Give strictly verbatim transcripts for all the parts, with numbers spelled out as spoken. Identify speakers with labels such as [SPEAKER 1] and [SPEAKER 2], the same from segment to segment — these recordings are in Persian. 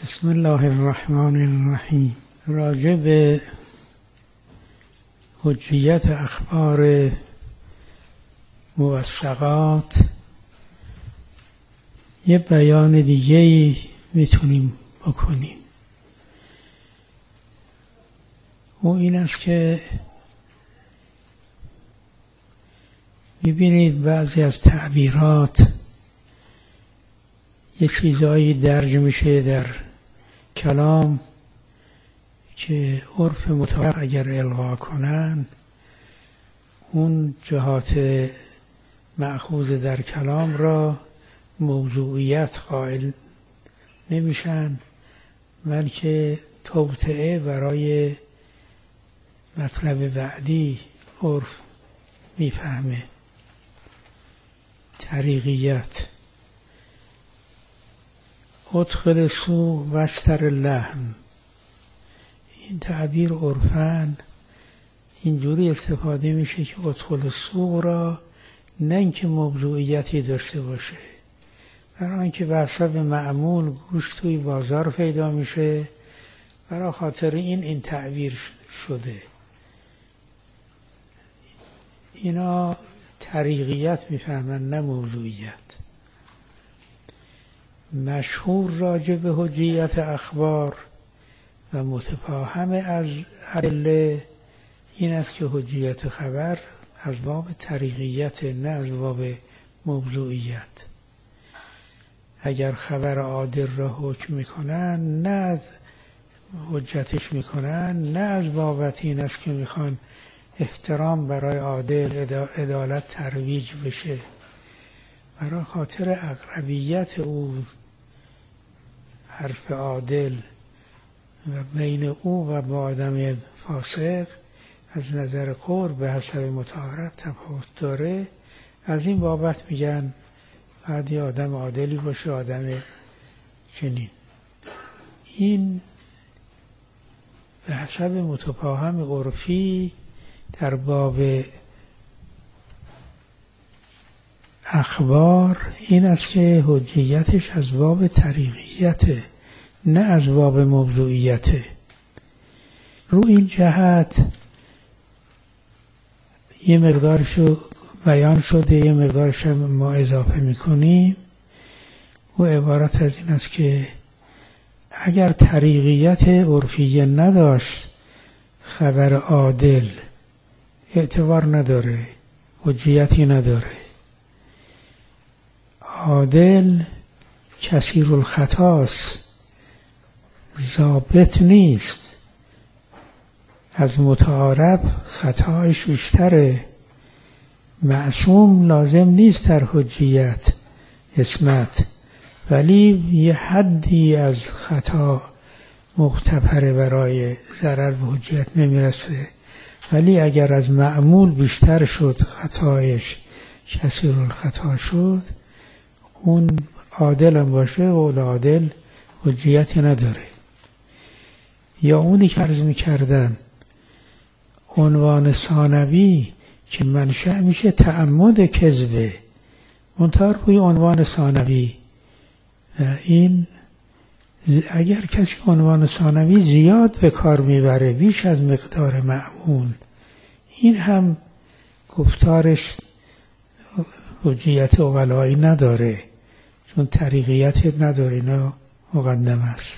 [SPEAKER 1] بسم الله الرحمن الرحیم. راجع به حجیت اخبار موثقات یه بیان دیگه‌ای میتونیم بکنیم. و این است که میبینید بعضی از تعبیرات یه چیزایی درج میشه در کلام که عرف مطابق اگر الغا کنن اون جهات مأخوذ در کلام را موضوعیت قائل نمیشن، بلکه توطئه برای مطلب بعدی عرف میفهمه. طریقیت ادخل سوق واشتر لحم، این تعبیر عرفاً اینجوری استفاده میشه که ادخل سوق را نه اینکه موضوعیتی داشته باشه، برای اینکه به حسب معمول گوشت توی بازار پیدا میشه، برای خاطر این این تعبیر شده. اینا طریقیت میفهمن نه موضوعیت. مشهور راجع به حجیت اخبار و متفاهم از ادله این است که حجیت خبر از باب طریقیت نه از باب موضوعیت. اگر خبر عادل را حکم میکنن نه از حجتش میکنن، نه از بابت این است که میخوان احترام برای عادل عدالت ترویج بشه، برای خاطر اقربیت او حرف عادل و بین او و با آدم فاسق از نظر قرب به حسب متعارف تفاوت داره. از این بابت میگن باید یه آدم عادلی باشه، آدم چنین. این به حسب متفاهم عرفی در باب اخبار این است که حجیتش از باب طریقیته نه از باب موضوعیته. رو این جهت یه مقدارشو بیان شده، یه مقدارش ما اضافه میکنیم. و عبارت از این است که اگر طریقیت عرفیه نداشت خبر عادل اعتبار نداره، حجیتی نداره. عادل کثیر الخطاست، ضابط نیست، از متعارف خطایش بیشتره. معصوم لازم نیست در حجیت اسمت، ولی یه حدی از خطا مغتفره برای ضرر به حجیت نمیرسه. ولی اگر از معمول بیشتر شد خطایش کثیر الخطا شد، اون عادل هم باشه قول عادل حجیتی نداره. یا اونی که عرض می‌کردن عنوان ثانوی که منشأ میشه تعمد کذبه، منتها روی عنوان ثانوی این اگر کسی عنوان ثانوی زیاد به کار میبره بیش از مقدار معمول، این هم گفتارش حجیت اقلایی نداره، چون طریقیت نداره، اینا مقدم است.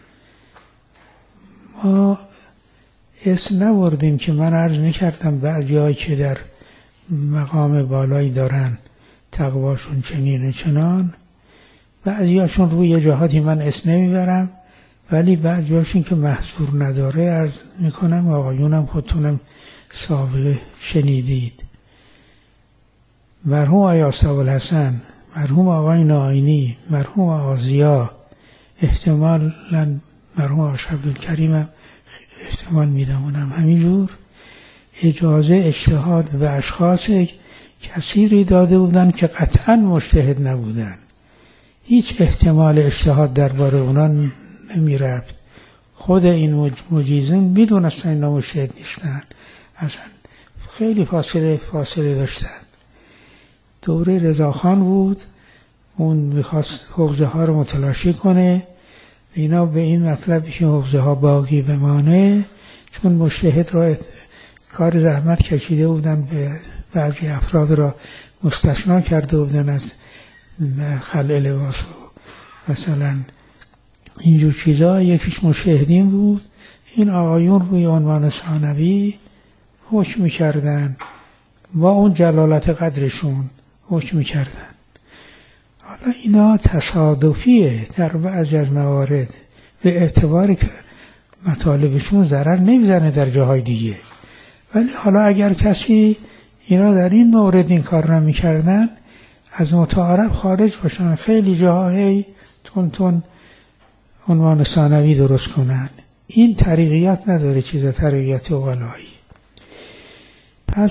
[SPEAKER 1] ما اسم نبردیم که من عرض میکردم بعضی هایی که در مقام بالایی دارن تقواشون چنین و چنان، بعضی هاشون روی جهاتی من اسم نمیبرم، ولی بعضی هاشون که محضور نداره عرض میکنم. آقایونم خودتونم سابقه شنیدید. مرحوم آیا ابوالحسن، مرحوم آقای ناینی، مرحوم آزیا، احتمالاً مرحوم آقای عبدالکریم هم احتمال میدم اونم همینجور، اجازه اجتهاد به اشخاص کثیری داده بودن که قطعاً مجتهد نبودن. هیچ احتمال اجتهاد درباره اونا نمی رفت. خود این مجیزین میدونستن اینا مجتهد نیستن، اصلا خیلی فاصله فاصله داشتن. دوره رضاخان بود، اون میخواست حوزه ها رو متلاشی کنه، اینا به این مطلبی که حوزه ها باقی بمانه، چون مجتهد را کار زحمت کشیده بودن، به بعضی افراد را مستثنا کرده بودن از خلع لباس و مثلا اینجور چیزا، یکیش مجتهدین بود. این آقایون روی عنوان ثانوی حکم می‌کردن، با اون جلالت قدرشون حکم می‌کردن. حالا اینا تصادفیه در بعضی از موارد، به اعتباری که مطالبشون ضرر نمیزنه در جاهای دیگه. ولی حالا اگر کسی اینا در این مورد این کار نمی‌کردن، از متعارف خارج باشن، خیلی جاهایی تون تون عنوان ثانوی درست کنن، این طریقیت نداره، چیز طریقیت اولایی. پس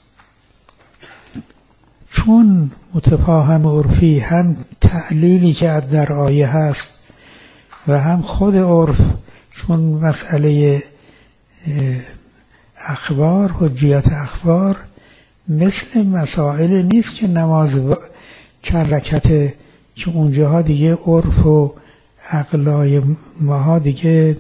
[SPEAKER 1] چون متفاهم عرفی هم تعلیلی که در آیه هست و هم خود عرف، چون مسئله اخبار، حجیت اخبار مثل مسائل نیست که نماز چند رکعته، که اونجاها دیگه عرف و عقلای ماها دیگه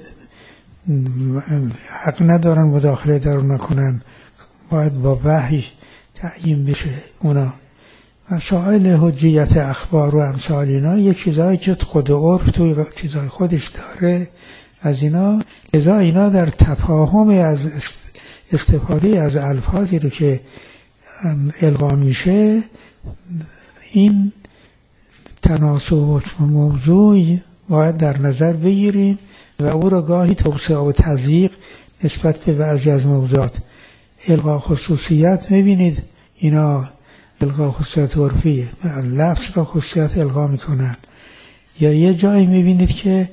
[SPEAKER 1] حق ندارن مداخله در اون نکنن، باید با وحی تعیین بشه. اونا مسائل حجیت اخبار و امثال اینا یه چیزایی که خود عرف توی چیزای خودش داره از اینا، لذا اینا در تفاهم از استفاده از الفاظی رو که القا میشه، این تناسب موضوع باید در نظر بگیریم و او را گاهی توسعه و تضییق نسبت به بعضی از موضوعات. القا خصوصیت میبینید اینا القا خصوصیت عرفیه، لفظ را خصوصیت القا میکنن، یا یه جایی میبینید که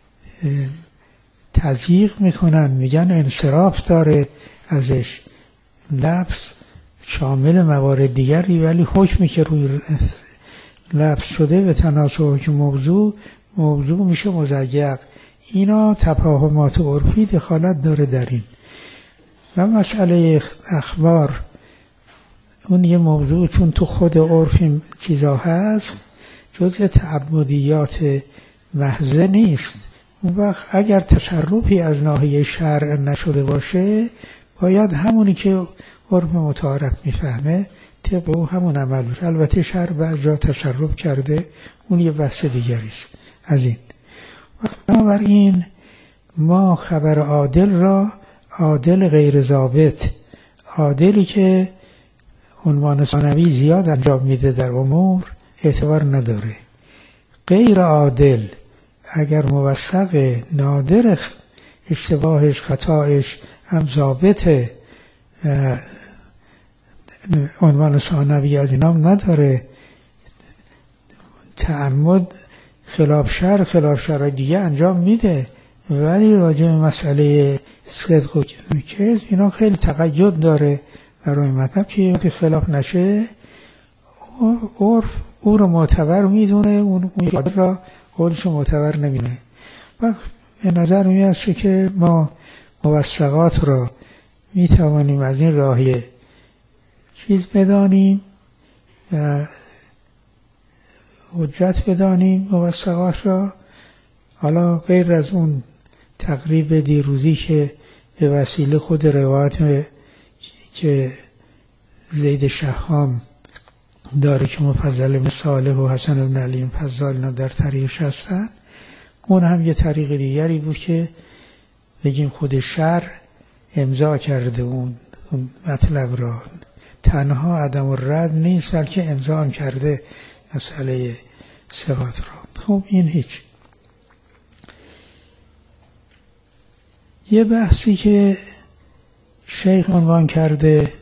[SPEAKER 1] تضییق میکنن، میگن انصراف داره ازش، لفظ شامل موارد دیگری، ولی حکمی که روی لفظ شده به تناسب که موضوع موضوع میشه مزیق. اینا تفاهمات عرفی دخالت داره در این. و مسئله اخبار اون یه موضوع، چون تو خود عرف این چیزا هست، جزء تعبدیات محضه نیست. اون وقت اگر تصرفی از ناحیه شرع نشده باشه، باید همونی که عرف متعارف میفهمه طبق او همون عمل بشه. البته شرع بعض جا تصرف کرده، اون یه بحث دیگریست از این. بنابراین ما خبر عادل را عادل غیر ضابط، عادلی که عنوان ثانوی زیاد انجام میده در امور، اعتبار نداره. غیر عادل اگر موثق، نادر اشتباهش خطایش هم ضابطه، عنوان ثانوی از اینام نداره، تعمد خلاف شرع خلاف شرع دیگه انجام میده، ولی راجع به مسئله صدق و کذب اینا خیلی تقید داره برای مطلب که خلاف نشه. عرف او رو معتبر میدونه، اون اون را قولش معتبر نمیدونه. و به نظر میاد که ما موثقات را میتوانیم از این راهیه چیز بدانیم و حجت بدانیم موثقات را. حالا غیر از اون تقریب دیروزی که به وسیله خود روایت که زید شهام داره که مفضل بن صالح و حسن بن علی فضال اینا در طریقش هستن، اون هم یه طریق دیگری بود که بگیم خود شرع امضا کرده اون مطلب را، تنها عدم الرد نیست بلکه امضا هم کرده مسئله صفات را. خب این هیچ. یه بحثی که شیخ عنوان کرده،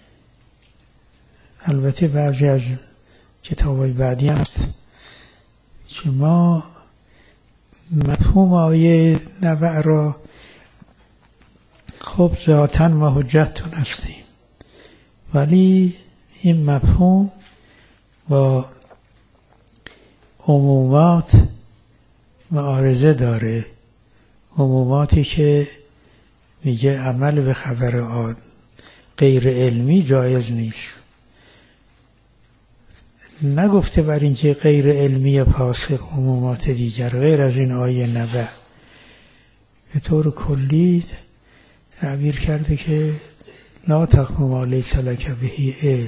[SPEAKER 1] البته بعضی از کتاب‌های بعدی هست، که ما مفهوم آیه نبع را خب ذاتاً و حجتون هستیم، ولی این مفهوم با عمومات معارضه داره. عموماتی که میگه عمل به خبر عاد غیر علمی جایز نیست، نگفته بر اینکه غیر علمی فاسق عمومات دیگر غیر از این آیه نبع. به طور کلی تعبیر کرده که لا تقف ما لیس لک به علم.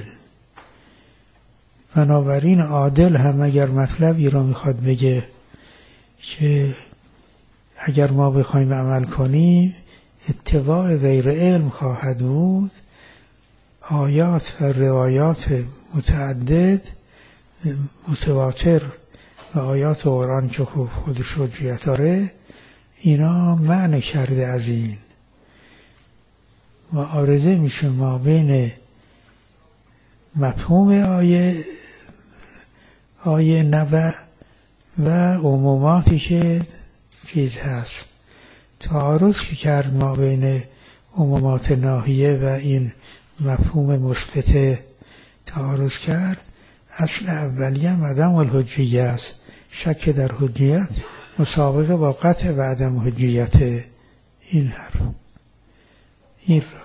[SPEAKER 1] بنابراین عادل هم اگر مطلبی را میخواد بگه که اگر ما بخوایم عمل کنیم اتباع غیر علم خواهد بود، آیات و روایات متعدد متواتر و آیات قرآن که خوب خودش حجیت داره اینا معنی کرده از این معارضه میشه ما بین مفهوم آیه آیه نبع و عموماتی که چیز هست. تعارض که کرد ما بین عمومات ناهیه و این مفهوم مثبت تعارض کرد، اصل اولیه عدم الحجیه است. شک در حجیت مسابقه با قطع و عدم حجیت این حرف این را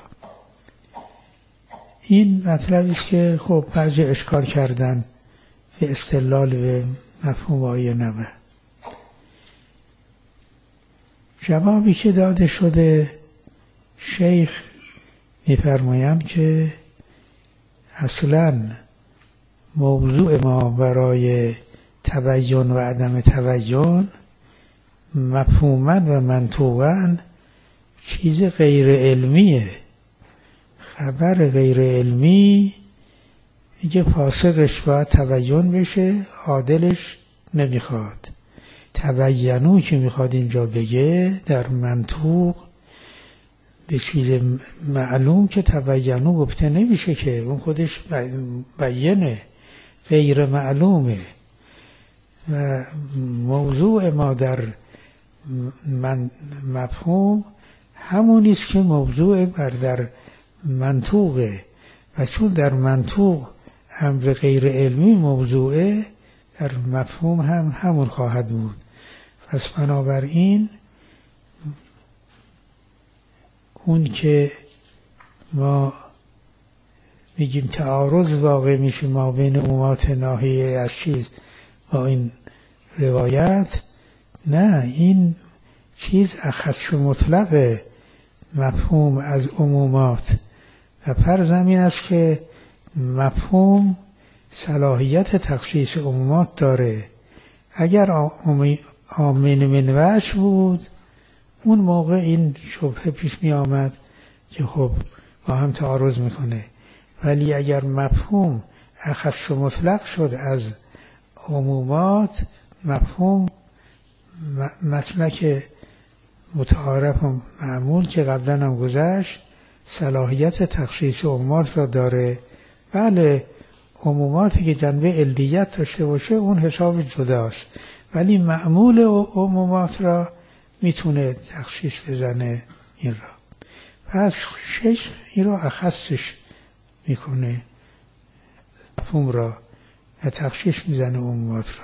[SPEAKER 1] این مطلبی است که خب بعضی اشکال کردن به استدلال به مفهوم آیه نبع. جوابی که داده شده شیخ می‌فرمایند که اصلاً موضوع ما برای تبیین و عدم تبیین مفهوماً و منطوقاً چیز غیر علمیه. خبر غیر علمی میگه فاسقش باید تبیین بشه، عادلش نمیخواد. تبینو که میخواد اینجا بگه در منطوق به چیز معلوم که تبینو گفته نمیشه که اون خودش بیانه، غیر معلومه. و موضوع ما در من مفهوم همونیست که موضوع بر در منطوقه و چون در منطوق امر غیر علمی موضوعه در مفهوم هم همون خواهد بود. پس بنابراین اون که ما میگیم تعارض واقع میشه ما بین عمومات ناهیه از چیز با این روایت، نه، این چیز اخص مطلق مفهوم از عمومات و فرض این است که مفهوم صلاحیت تخصیص عمومات داره. اگر آمن من وجه بود اون موقع این شبهه پیش می آمد که خب با هم تعارض میکنه، ولی اگر مفهوم اخص مطلق شد از عمومات، مفهوم مسلک متعارف و معمول که قبلا هم گذشت صلاحیت تخصیص عمومات را داره. بله عموماتی که جنبه علیت داشته باشه اون حساب جداست، ولی معمول عمومات را میتونه تخصیص بزنه این را. پس شیخ این را اخصش میکنه مفهوم را و تخصیص میزنه عمومات را.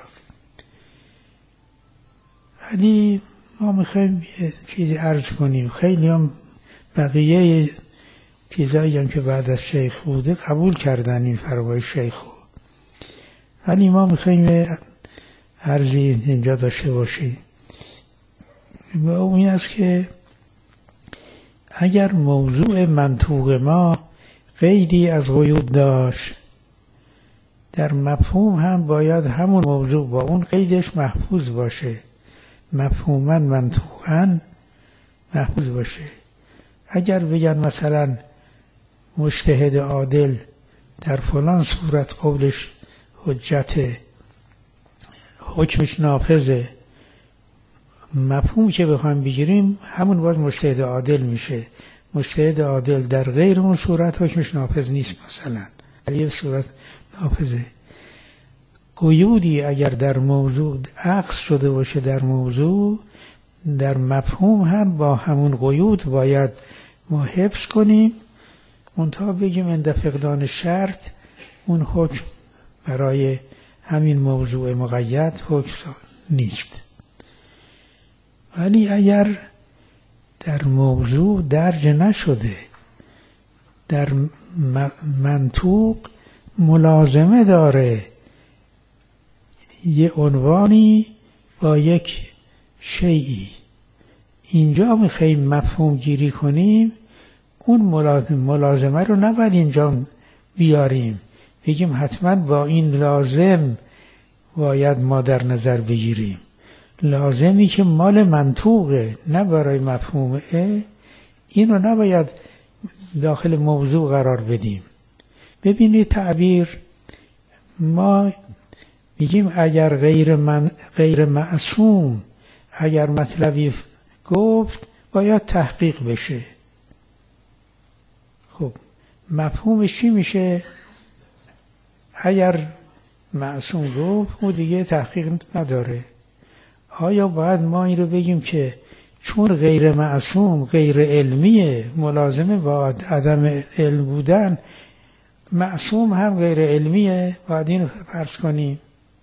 [SPEAKER 1] ولی ما میخوایم یه چیزی عرض کنیم. خیلی هم بقیه چیزایی هم که بعد از شیخ بوده قبول کردن این فرمای شیخ، ولی ما میخوایم عرضی اینجا داشته باشیم. و این است که اگر موضوع منطوق ما قیدی از قیود داشت، در مفهوم هم باید همون موضوع با اون قیدش محفوظ باشه، مفهوما منطوقا محفوظ باشه. اگر بگن مثلا مجتهد عادل در فلان صورت قولش حجت، حکمش نافذه، مفهوم که بخوایم بگیریم همون باز مجتهد عادل میشه. مجتهد عادل در غیر اون صورت حکمش نافذ نیست، مثلا در یک صورت نافذه. قیودی اگر در موضوع عکس شده باشه در موضوع، در مفهوم هم با همون قیود باید ما حفظ کنیم، منتها بگیم عند فقدان شرط اون حکم برای همین موضوع مقید حکم نیست. ولی اگر در موضوع درج نشده، در منطوق ملازمه داره یه عنوانی با یک شیئی. اینجا میخوایم مفهوم گیری کنیم، اون ملازمه رو نباید اینجا بیاریم بگیم حتما با این لازم باید ما در نظر بگیریم. لازمی که مال منطوقه نه برای مفهومه، اینو نباید داخل موضوع قرار بدیم. ببینید تعبیر، ما میگیم اگر غیر من غیر معصوم اگر مطلبی گفت باید تحقیق بشه. خب مفهومش چی میشه؟ اگر معصوم گفت اون دیگه تحقیق نداره. آیا باید ما این رو بگیم که چون غیر معصوم غیر علمیه، ملازمه با عدم علم بودن، معصوم هم غیر علمیه، باید این رو فرض کنیم؟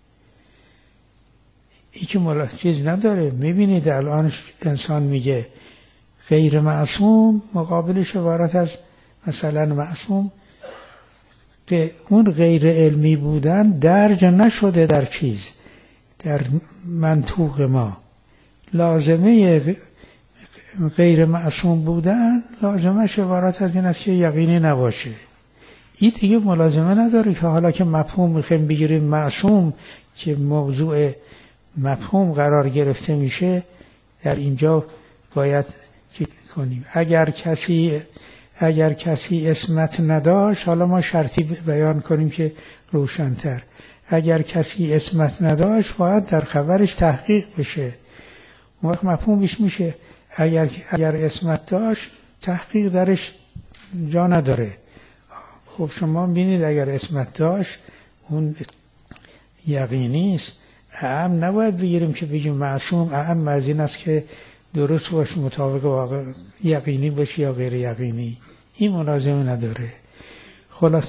[SPEAKER 1] این که ملا... چیز نداره. میبینید الان انسان میگه غیر معصوم، مقابلش عبارت از مثلا معصوم، که اون غیر علمی بودن درج نشده در چیز، در منطوق ما. لازمه غیر معصوم بودن لازمش عبارت از این است که یقینی نباشه. این دیگه ملازمه نداره که حالا که مفهوم میخوایم بگیریم معصوم که موضوع مفهوم قرار گرفته میشه، در اینجا باید چی کنیم؟ اگر کسی اگر کسی اسمت نداشت، حالا ما شرطی بیان کنیم که روشن‌تر، اگر کسی اسمت نداشت باید در خبرش تحقیق بشه. اون وقت مفهومش میشه اگر اگر اسمت داشت تحقیق درش جا نداره. خب شما ببینید اگر اسمت داشت اون یقینی است. اعم نباید بگیریم که بگیم معصوم اعم از این است که درست باشه، مطابق واقع یقینی باشه یا غیر یقینی. این ملازمه نداره. خلاص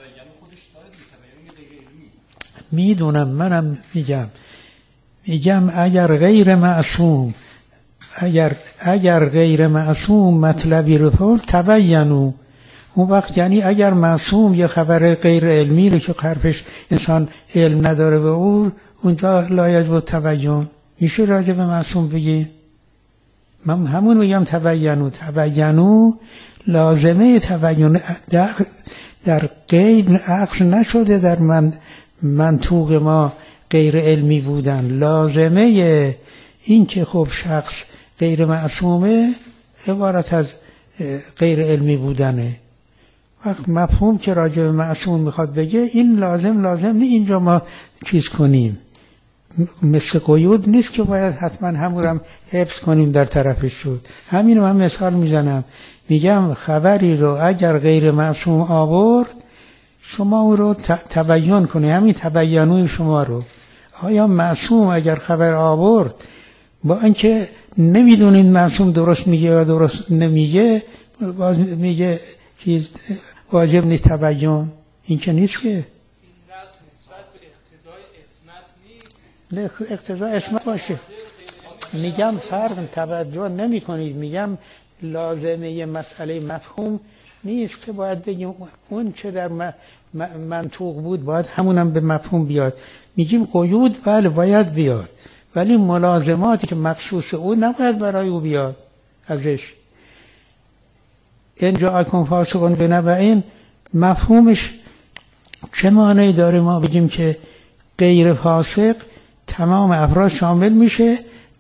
[SPEAKER 1] میدونم، منم میگم میگم اگر غیر معصوم اگر اگر غیر معصوم مطلبی رو فرد تبینو، اون وقت یعنی اگر معصوم یه خبر غیر علمی رو که حرفش انسان علم نداره به اون، اونجا لایجب تبین میشه راجع به معصوم بگی. من همون میگم تبینو. تبینو لازمه تبین در, در غیر عقل نشده، در من منطوق ما غیر علمی بودن. لازمه این که خب شخص غیر معصومه عبارت از غیر علمی بودنه. وقت مفهوم که راجع به معصوم میخواد بگه، این لازم لازم نه اینجا ما چیز کنیم، مثل قیود نیست که باید حتما همونم حفظ کنیم در طرفش شد. همین رو من مثال میزنم، میگم خبری رو اگر غیر معصوم آورد شما اون رو تبیین کنی، همین تبیینوی شما رو. آیا معصوم اگر خبر آورد با اینکه نمیدونین معصوم درست میگه یا درست نمیگه، باز میگه چیز واجب نیست تبیین؟ این که نیست که. نه اقتضای اسمت باشه. میگم فرق توجه نمی کنید، میگم لازمه یه مسئله مفهوم نیست که باید بگیم اون چه در منطوق بود باید همونم به مفهوم بیاد. میگیم قیود بله باید بیاد، ولی ملازماتی که مخصوص او نباید برای او بیاد ازش. اینجا اکن فاسقون بنبعین مفهومش چه معنی داره؟ ما بگیم که غیر فاسق تمام افراد شامل میشه،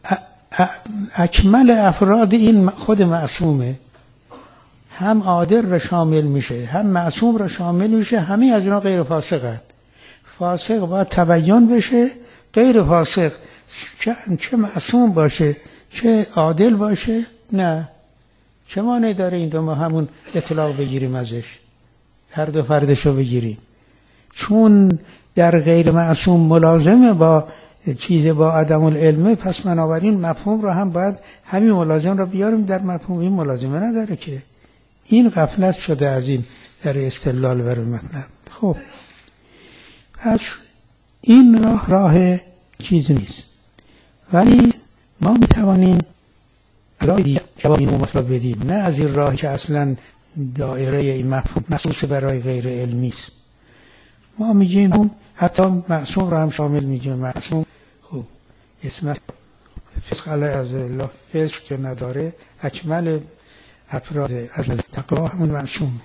[SPEAKER 1] اکمل افراد این خود معصومه، هم عادل را شامل میشه هم معصوم را شامل میشه، همه از اینا غیر فاسقن. فاسق باید تبیین بشه، غیر فاسق چه معصوم باشه چه عادل باشه نه. چه معنی داره این دو ما همون اطلاق بگیریم ازش، هر دو فردشو بگیریم؟ چون در غیر معصوم ملازمه با چیز با عدم العلمه، پس بنابراین مفهوم رو هم باید همین ملازم رو بیاریم در مفهوم. این ملازمه نداره که. این غفلت شده از این در استدلال بر مطلب. خب پس این راه راه چیز نیست، ولی ما میتوانیم راه دیگه جواب این مطلب بدیم، نه از این راه که اصلا دایره این مفهوم مخصوص برای غیر علمی است. ما میگیم حتی معصوم را هم شامل میگه. معصوم خب اسمت فسق از الله فسق که نداره، اکمل افراد از نظر تقوا همون معصومه.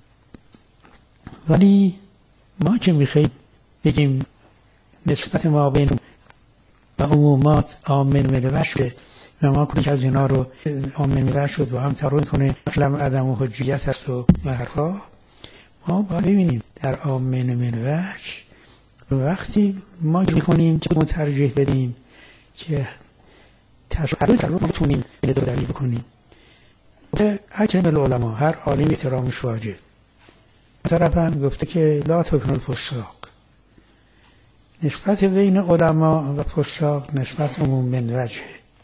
[SPEAKER 1] ولی ما که میخوایم بگیم نسبت ما بین و عمومات آمن ملوه شده و ما کنی که از اینا رو آمن ملوه شد و هم ترون کنه مثلا عدم و حجیت هست و حرفا، ما باید ببینیم در آمن ملوه وقتی ما میخونیم که مترجح بدیم که تشکر رو میتونیم به دو دلیل بکنیم. اکرم العلماء، هر عالم احترامش واجب. طرفاً گفته که لا تکن الفساق، نسبت بین علما و فساق نسبت عموم من وجه،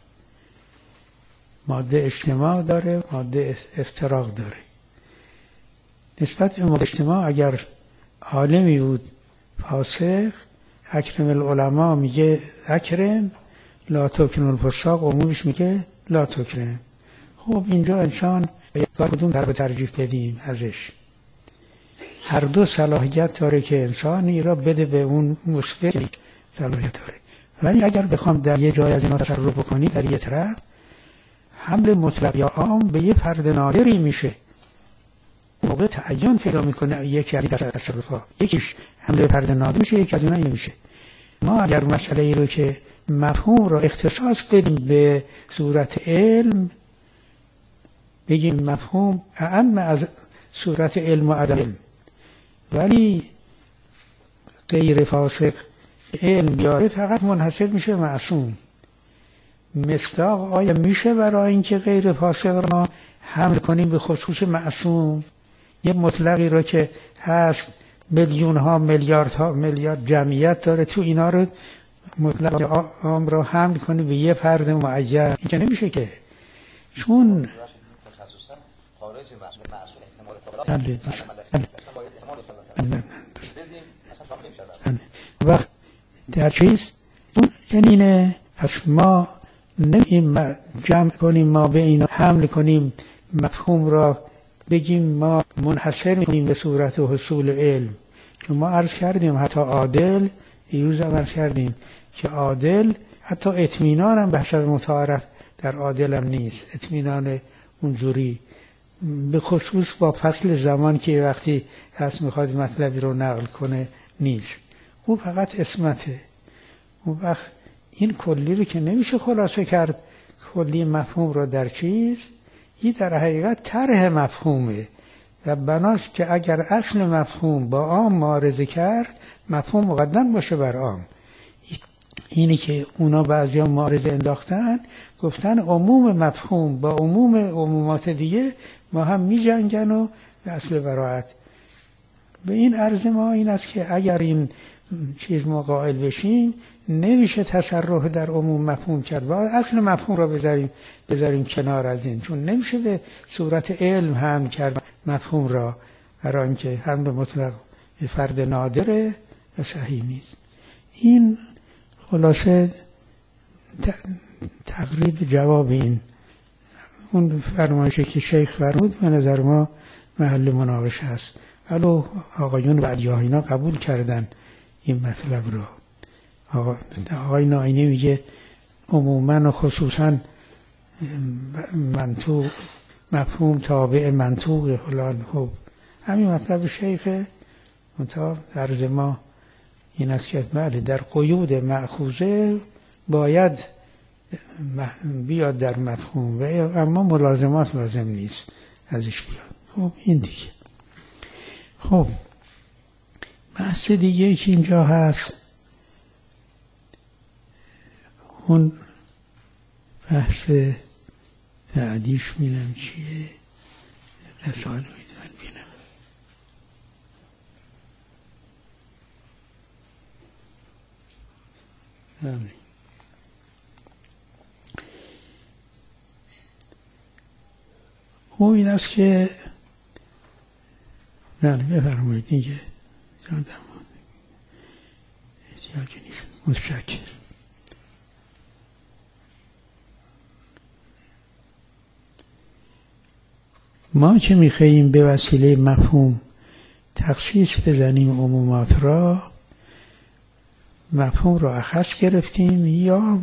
[SPEAKER 1] ماده اجتماع داره، ماده افتراق داره. نسبت عموم اجتماع اگر عالمی بود فاسق، اکرم العلماء میگه اکرم، لا تکن الفساق عمومش میگه لا تکرم. خب اینجا انسان باید کدوم طرف ترجیح بدیم ازش؟ هر دو صلاحیت داره که انسانی را بده به اون مثبت صلاحیت داره. ولی اگر بخوام در یه جای از اینا تصرف بکنی، در یه طرف حمل مطلق یا عام به یه فرد نادری میشه، موقع تعین پیدا میکنه یکی از تصرفات، یکیش حمله فرد نادر میشه، یکی از اینا نمیشه. ما اگر مسئله ای رو که مفهوم رو اختصاص بدیم به صورت علم، بگیم مفهوم اعم از صورت علم و عدم علم، ولی غیر فاسق علم بیاره، فقط منحصر میشه معصوم. مصداق آیا میشه برای اینکه غیر فاسق را حمل کنیم به خصوص معصوم؟ یه مطلقی رو که هست میلیون ها میلیارد ها میلیارد جمعیت داره، تو اینا رو مطلق عام رو حمل کنی به یه فرد معین، این که نمیشه که. چون
[SPEAKER 2] خارج معصوم احتمال
[SPEAKER 1] وقت در چیز اون جنینه، پس ما نمیم جمع کنیم، ما به اینا حمل کنیم مفهوم را بگیم ما منحصر میکنیم به صورت حصول علم. چون ما عرض کردیم حتی عادل، دیروز هم عرض کردیم که عادل حتی اطمینان هم به حسب متعارف در عادل هم نیست، اطمینان اونجوری، به خصوص با فصل زمان که وقتی هست میخواد مطلبی رو نقل کنه نیست، اون فقط اسمته. اون وقت این کلی رو که نمیشه خلاصه کرد کلی مفهوم رو در چیز، این در حقیقت طرح مفهومه و بناست که اگر اصل مفهوم با عام معارضه کرد، مفهوم مقدم باشه بر عام. اینی که اونا بعضی هم معارضه انداختن، گفتن عموم مفهوم با عموم عمومات دیگه ما هم می جنگن و به اصل براعت. به این عرض ما این است که اگر این چیز ما قائل بشیم، نمیشه تصرف در عموم مفهوم کرد، باید اصل مفهوم را بذاریم بذاریم کنار از این، چون نمیشه به صورت علم هم کرد مفهوم را، برای اینکه هم به مطلق فرد نادره و صحیح نیست. این خلاصه تقریب جواب این اون فرمایشی که شیخ فرمود به نظر ما محل مناقشه است. ولو آقایون بعدی ها اینا قبول کردن این مطلب رو. آقا آقای ناینی میگه عموما و خصوصا منطوق مفهوم تابع منطوق فلان. خب همین مطلب شیخه، منتها عرض ما این است که بله در قیود مأخوذه باید بیاد در مفهوم، و اما ملازمات لازم نیست ازش بیاد. خب این دیگه. خب بحث دیگه که اینجا هست، اون بحث بعدیش میدم چیه، رساله میدونم بینم. آمین. او این است که بله بفرمایید دیگه، یادم احتیاجی نیست. متشکر. ما که میخواییم به وسیله مفهوم تخصیص بزنیم عمومات را، مفهوم رو اخص گرفتیم یا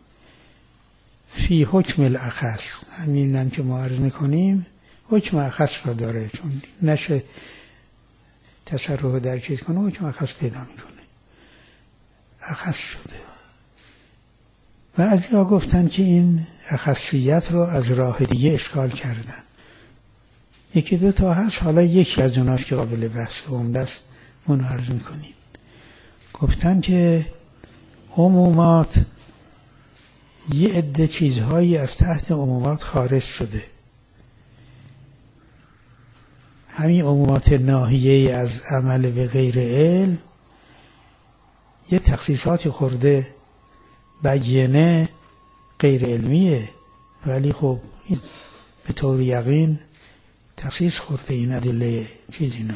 [SPEAKER 1] فی حکم الاخص، همینم که ما عرض میکنیم حکم اخص رو داره، چون نشه تصرف در چیز کنه حکم اخص پیدا میکنه، اخص شده. و از جا گفتن که این اخصیت رو از راه دیگه اشکال کردن. یکی دو تا هست، حالا یکی از اوناش که قابل بحث و عمده است اون رو عرض میکنیم. گفتن که عمومات یه عده چیزهایی از تحت عمومات خارج شده، همین عمومات ناحیه از عمل به غیر علم یه تخصیصاتی خورده بیانه غیر علمیه، ولی خب به طور یقین تخصیص خورده این ادله چیز اینا.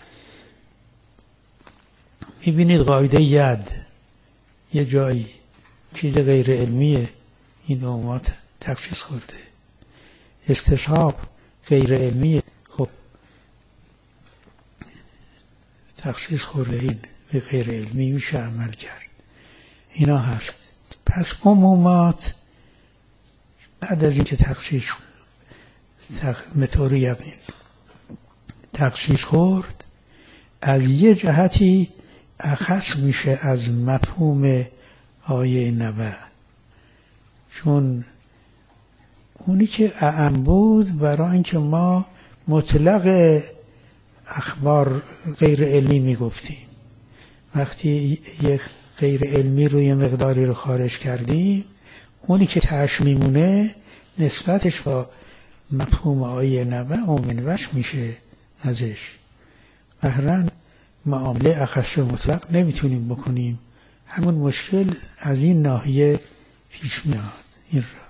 [SPEAKER 1] میبینید قاعده ید یه جایی چیز غیر علمیه، این عمومات تخصیص خورده. استصحاب غیر علمیه، خب تخصیص خورده، این به غیر علمی میشه عمل کرد. اینا هست. پس عمومات بعد از اینکه تخصیص به طور یقین تخصیص خورد، از یه جهتی اخص میشه از مفهوم آیه نبأ، چون اونی که اعم بود برای اینکه ما مطلق اخبار غیر علمی میگفتیم، وقتی یک غیر علمی رو یه مقداری رو خارج کردیم، اونی که تهش میمونه نسبتش با مفهوم آیه نبأ منوش میشه ازش. بهرن معامله اخص مطلق نمیتونیم بکنیم، همون مشکل از این ناحیه پیش میاد. این را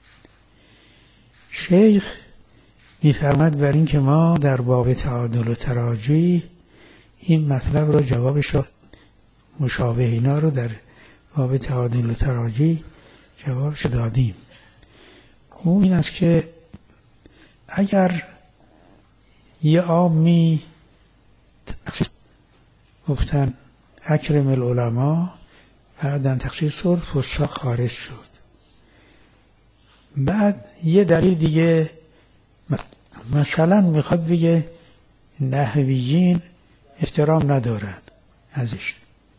[SPEAKER 1] شیخ میفرماد بر این که ما در باب تعادل و تراجی این مطلب رو جوابش رو مشابه اینا رو در باب تعادل و تراجی جوابش دادیم. اون این است که اگر یه عامی گفتن اکرم العلماء، بعداً تخصیص شد فساق خارج شد، بعد یه دلیل دیگه مثلا میخواد بگه نحویین احترام ندارن ازش،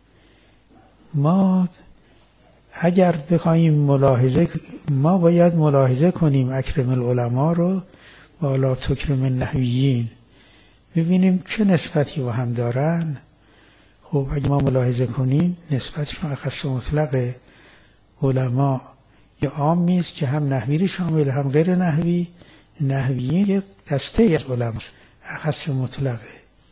[SPEAKER 1] ما اگر بخوایم ملاحظه ما باید ملاحظه کنیم اکرم العلماء رو با لا تکرم النحویین، ببینیم چه نسبتی با هم دارن. خب اگه ما ملاحظه کنیم نسبتشون اخص مطلق علما یا عامی است که هم نحوی شامل هم غیر نحوی. نحویین یک دسته از علما اخص مطلقه.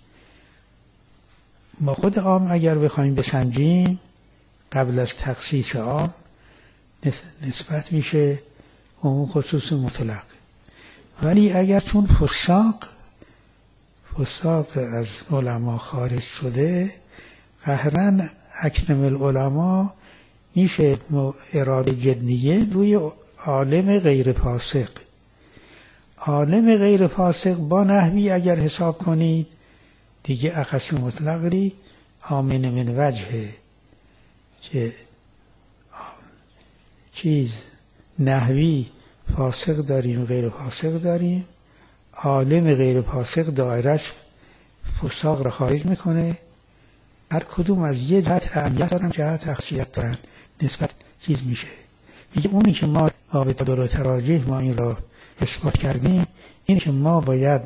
[SPEAKER 1] ما خود عام اگر بخوایم بسنجیم قبل از تخصیص عام نسبت میشه عموم خصوص مطلق، ولی اگر چون فساق فساق از علما خارج شده، قهرا اکرم العلماء میشه اراده جدیه روی عالم غیر فاسق. عالم غیر فاسق با نحوی اگر حساب کنید دیگه اخص مطلقی آمن من وجهه که چیز نحوی فاسق داریم غیر فاسق داریم، عالم غیر فاسق دایرش فساق را خارج میکنه. هر کدوم از یه جهت اهمیت دارن، جهت اخصیت دارن، نسبت چیز میشه. میگه اونی که ما باب تعادل و تراجیح ما این را اثبات کردیم، این که ما باید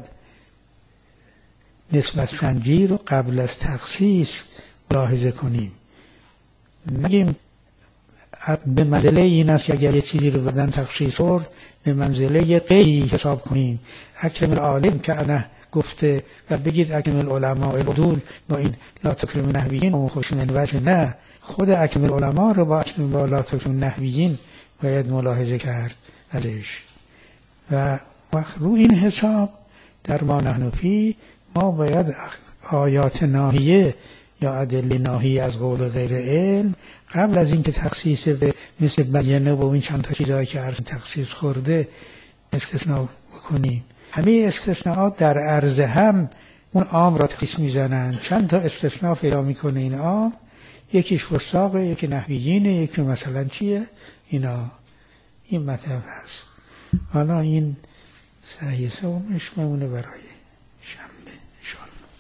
[SPEAKER 1] نسبت سنجی رو قبل از تخصیص ملاحظه کنیم. نگیم به منزله این است که اگر یه چیزی رو بدن تخصیص خورد به منزله غیری حساب کنیم. اکرم العالم که انه گفته و بگید اکرم العلماء العدول با این لا تکرم نحویین و خوش من وجه، نه، خود اکرم العلماء رو با اکرم با لا تکرم نحویین باید ملاحظه کرد ازش. و رو این حساب در ما نحن فی ما باید آیات ناهیه یا ادله ناهیه از قول غیر علم قبل از اینکه تخصیص به مثل بیانه و این چند تا چیزایی که عرض تخصیص خورده استثناء بکنیم. همه استثناءات در عرض هم اون عام را تخصیص میزنن، چند تا استثناء پیدا میکنه این عام، یکیش فساقه، یکی نحویینه، یکی مثلا چیه، اینا این مطلب هست. حالا این صحیح سومش ممونه برای